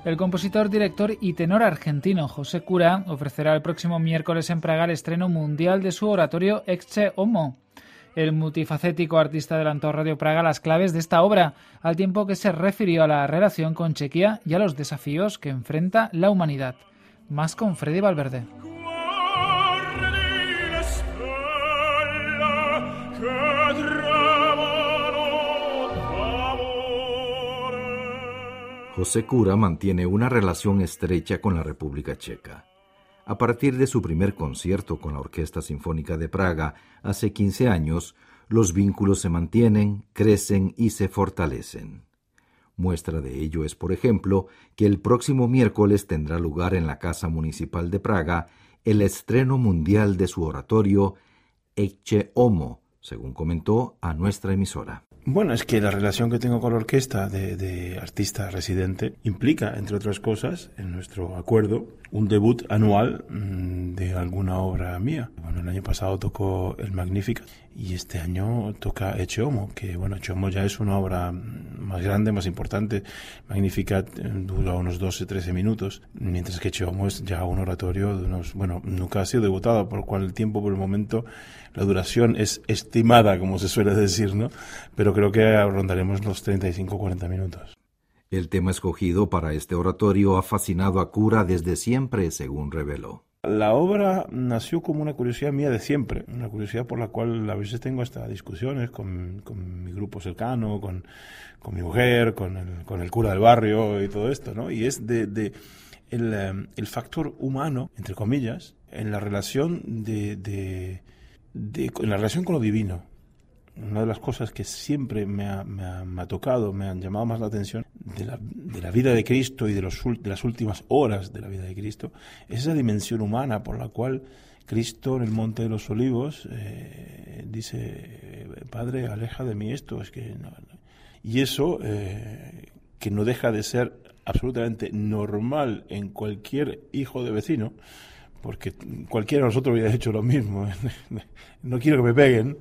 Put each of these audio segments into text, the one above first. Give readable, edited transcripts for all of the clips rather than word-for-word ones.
El compositor, director y tenor argentino José Cura ofrecerá el próximo miércoles en Praga el estreno mundial de su oratorio Ecce Homo. El multifacético artista adelantó a Radio Praga las claves de esta obra, al tiempo que se refirió a la relación con Chequia y a los desafíos que enfrenta la humanidad. Más con Freddy Valverde. José Cura mantiene una relación estrecha con la República Checa. A partir de su primer concierto con la Orquesta Sinfónica de Praga hace 15 años, los vínculos se mantienen, crecen y se fortalecen. Muestra de ello es, por ejemplo, que el próximo miércoles tendrá lugar en la Casa Municipal de Praga el estreno mundial de su oratorio Ecce Homo, según comentó a nuestra emisora. Bueno, es que la relación que tengo con la orquesta de artista residente implica, entre otras cosas, en nuestro acuerdo, un debut anual de alguna obra mía. Bueno, el año pasado tocó el Magnificat y este año toca Ecce Homo, que bueno, Ecce Homo ya es una obra más grande, más importante. Magnificat dura unos 12-13 minutos, mientras que Ecce Homo es ya un oratorio de unos, bueno, nunca ha sido debutado, por lo cual el tiempo, por el momento, la duración es estimada, como se suele decir, ¿no? Pero creo que rondaremos los 35-40 minutos. El tema escogido para este oratorio ha fascinado a Cura desde siempre, según reveló. La obra nació como una curiosidad mía de siempre, una curiosidad por la cual a veces tengo hasta discusiones con mi grupo cercano, con mi mujer, con el cura del barrio y todo esto, ¿no? Y es el factor humano, entre comillas, en la relación en la relación con lo divino. Una de las cosas que siempre me ha tocado, me han llamado más la atención de la vida de Cristo y de las últimas horas de la vida de Cristo, es esa dimensión humana por la cual Cristo en el Monte de los Olivos dice: Padre, aleja de mí esto. Es que no. Y eso, que no deja de ser absolutamente normal en cualquier hijo de vecino, porque cualquiera de nosotros hubiera hecho lo mismo. No quiero que me peguen.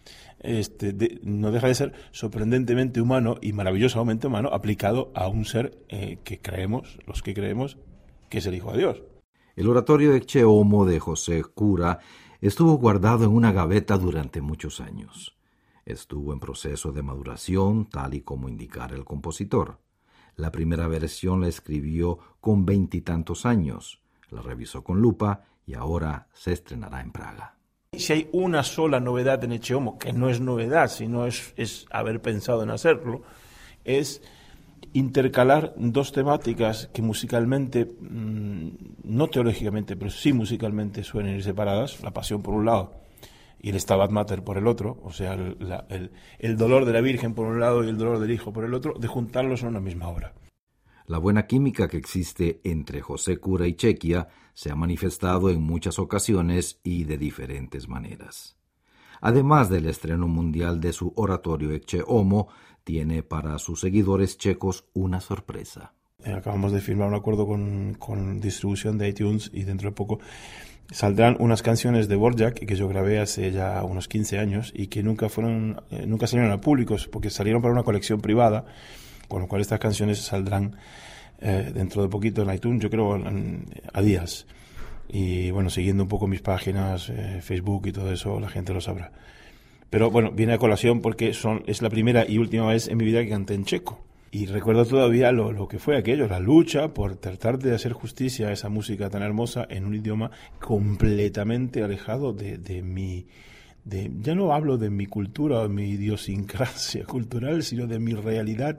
No deja de ser sorprendentemente humano y maravillosamente humano aplicado a un ser que creemos, los que creemos, que es el Hijo de Dios. El oratorio Ecce Homo de José Cura estuvo guardado en una gaveta durante muchos años. Estuvo en proceso de maduración, tal y como indicara el compositor. La primera versión la escribió con 20 y tantos años, la revisó con lupa y ahora se estrenará en Praga. Si hay una sola novedad en Ecce Homo, que no es novedad, sino es haber pensado en hacerlo, es intercalar dos temáticas que musicalmente, no teológicamente, pero sí musicalmente suelen ir separadas, la pasión por un lado y el Stabat Mater por el otro, o sea, el dolor de la Virgen por un lado y el dolor del Hijo por el otro, de juntarlos en una misma obra. La buena química que existe entre José Cura y Chequia se ha manifestado en muchas ocasiones y de diferentes maneras. Además del estreno mundial de su oratorio Ecce Homo, tiene para sus seguidores checos una sorpresa. Acabamos de firmar un acuerdo con distribución de iTunes y dentro de poco saldrán unas canciones de Dvorak que yo grabé hace ya unos 15 años y que nunca salieron al público porque salieron para una colección privada, con lo cual estas canciones saldrán dentro de poquito en iTunes, yo creo a días. Y bueno, siguiendo un poco mis páginas, Facebook y todo eso, la gente lo sabrá. Pero bueno, viene a colación porque es la primera y última vez en mi vida que canté en checo. Y recuerdo todavía lo que fue aquello, la lucha por tratar de hacer justicia a esa música tan hermosa en un idioma completamente alejado de mi... ya no hablo de mi cultura o de mi idiosincrasia cultural, sino de mi realidad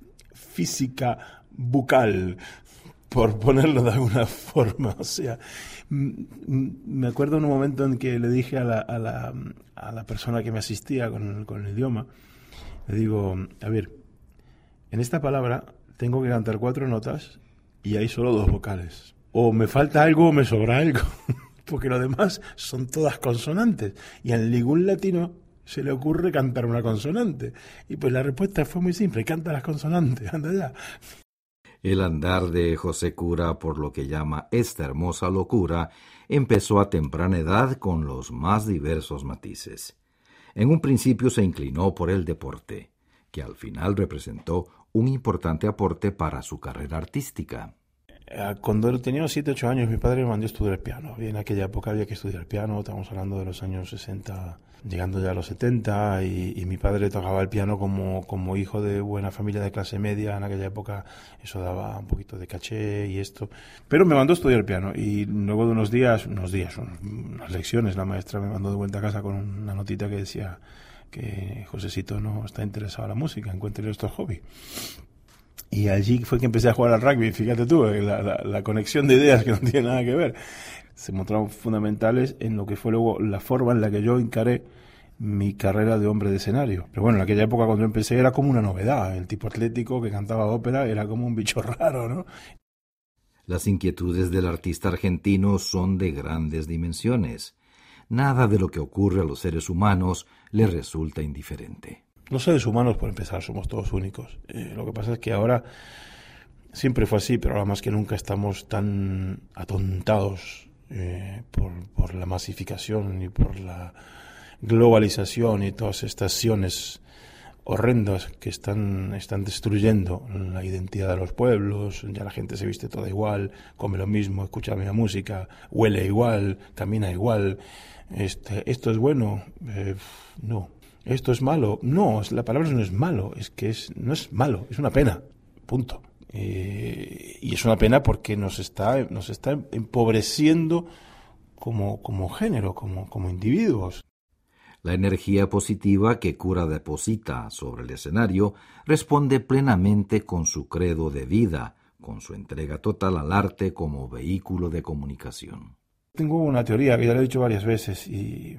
física bucal, por ponerlo de alguna forma. O sea, me acuerdo en un momento en que le dije a la persona que me asistía con el idioma, le digo: a ver, en esta palabra tengo que cantar 4 notas y hay solo 2 vocales. O me falta algo o me sobra algo, porque lo demás son todas consonantes. Y a ningún latino se le ocurre cantar una consonante. Y pues la respuesta fue muy simple: canta las consonantes, anda ya. El andar de José Cura por lo que llama esta hermosa locura empezó a temprana edad con los más diversos matices. En un principio se inclinó por el deporte, que al final representó un importante aporte para su carrera artística. Cuando tenía 7, 8 años, mi padre me mandó a estudiar el piano. Y en aquella época había que estudiar el piano, estamos hablando de los años 60, llegando ya a los 70, y mi padre tocaba el piano como hijo de buena familia de clase media. En aquella época eso daba un poquito de caché y esto. Pero me mandó a estudiar el piano, y luego de unas lecciones, la maestra me mandó de vuelta a casa con una notita que decía que Josecito no está interesado en la música, encuéntrele otro hobby. Y allí fue que empecé a jugar al rugby. Fíjate tú, la conexión de ideas que no tiene nada que ver. Se mostraron fundamentales en lo que fue luego la forma en la que yo encaré mi carrera de hombre de escenario. Pero bueno, en aquella época cuando empecé era como una novedad. El tipo atlético que cantaba ópera era como un bicho raro, ¿no? Las inquietudes del artista argentino son de grandes dimensiones. Nada de lo que ocurre a los seres humanos le resulta indiferente. Los seres humanos, por empezar, somos todos únicos. Lo que pasa es que ahora, siempre fue así, pero ahora más que nunca estamos tan atontados por la masificación y por la globalización y todas estas acciones horrendas que están destruyendo la identidad de los pueblos. Ya la gente se viste toda igual, come lo mismo, escucha la misma música, huele igual, camina igual. ¿Esto es bueno? No. ¿Esto es malo? No, la palabra no es malo, no es malo, es una pena, punto. Y es una pena porque nos está empobreciendo como género, como individuos. La energía positiva que Cura deposita sobre el escenario responde plenamente con su credo de vida, con su entrega total al arte como vehículo de comunicación. Tengo una teoría que ya lo he dicho varias veces y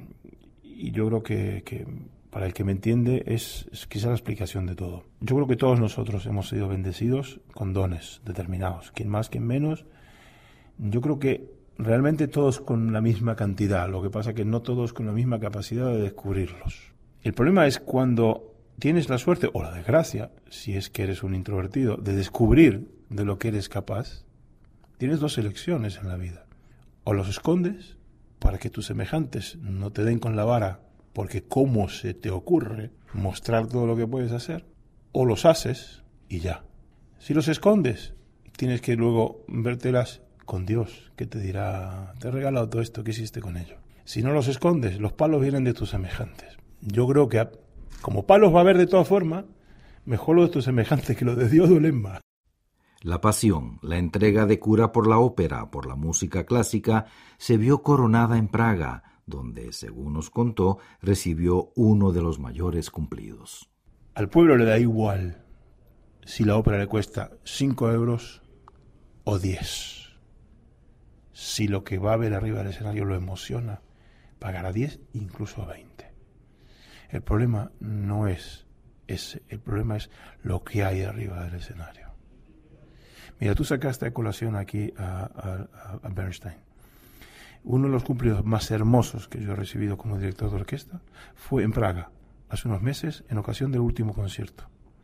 yo creo que para el que me entiende es quizá la explicación de todo. Yo creo que todos nosotros hemos sido bendecidos con dones determinados, quien más, quien menos. Yo creo que realmente todos con la misma cantidad, lo que pasa que no todos con la misma capacidad de descubrirlos. El problema es cuando tienes la suerte o la desgracia, si es que eres un introvertido, de descubrir de lo que eres capaz. Tienes dos elecciones en la vida. O los escondes para que tus semejantes no te den con la vara, porque cómo se te ocurre mostrar todo lo que puedes hacer, o los haces y ya. Si los escondes, tienes que luego vértelas con Dios, que te dirá, te he regalado todo esto, ¿qué hiciste con ello? Si no los escondes, los palos vienen de tus semejantes. Yo creo que como palos va a haber de todas formas, mejor los de tus semejantes que los de Dios duelen más. La pasión, la entrega de Cura por la ópera, por la música clásica, se vio coronada en Praga, donde, según nos contó, recibió uno de los mayores cumplidos. Al pueblo le da igual si la ópera le cuesta 5 euros o 10. Si lo que va a ver arriba del escenario lo emociona, pagará 10, incluso a 20. El problema no es ese, el problema es lo que hay arriba del escenario. Mira, tú sacaste a colación aquí a Bernstein. Uno de los cumplidos más hermosos que yo he recibido como director de orquesta fue en Praga, hace unos meses, en ocasión del último concierto.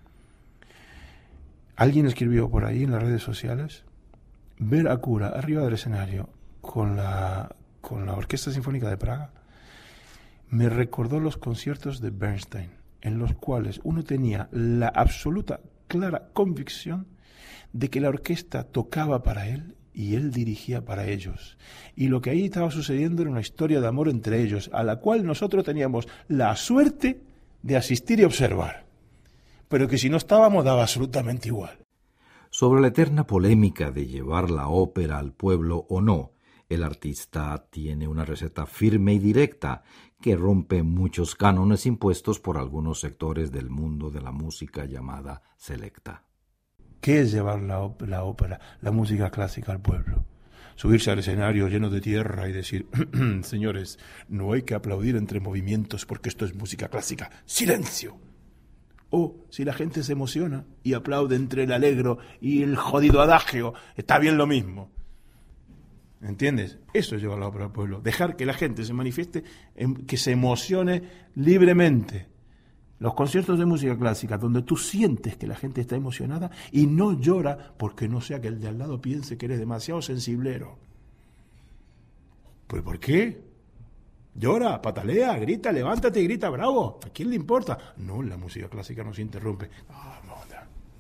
Alguien escribió por ahí en las redes sociales: ver a Cura arriba del escenario con la Orquesta Sinfónica de Praga me recordó los conciertos de Bernstein, en los cuales uno tenía la absoluta, clara convicción de que la orquesta tocaba para él y él dirigía para ellos. Y lo que ahí estaba sucediendo era una historia de amor entre ellos, a la cual nosotros teníamos la suerte de asistir y observar. Pero que si no estábamos daba absolutamente igual. Sobre la eterna polémica de llevar la ópera al pueblo o no, el artista tiene una receta firme y directa que rompe muchos cánones impuestos por algunos sectores del mundo de la música llamada selecta. ¿Qué es llevar la ópera, la música clásica al pueblo? Subirse al escenario lleno de tierra y decir: señores, no hay que aplaudir entre movimientos porque esto es música clásica. ¡Silencio! O si la gente se emociona y aplaude entre el alegro y el jodido adagio, está bien lo mismo. ¿Entiendes? Eso es llevar la ópera al pueblo. Dejar que la gente se manifieste, que se emocione libremente. Los conciertos de música clásica, donde tú sientes que la gente está emocionada y no llora porque no sea que el de al lado piense que eres demasiado sensiblero. ¿Pues por qué? Llora, patalea, grita, levántate y grita bravo. ¿A quién le importa? No, la música clásica no se interrumpe.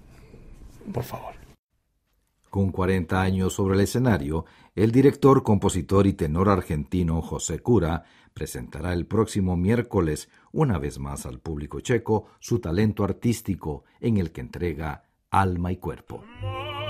por favor. Con 40 años sobre el escenario, el director, compositor y tenor argentino José Cura presentará el próximo miércoles, una vez más al público checo, su talento artístico en el que entrega alma y cuerpo.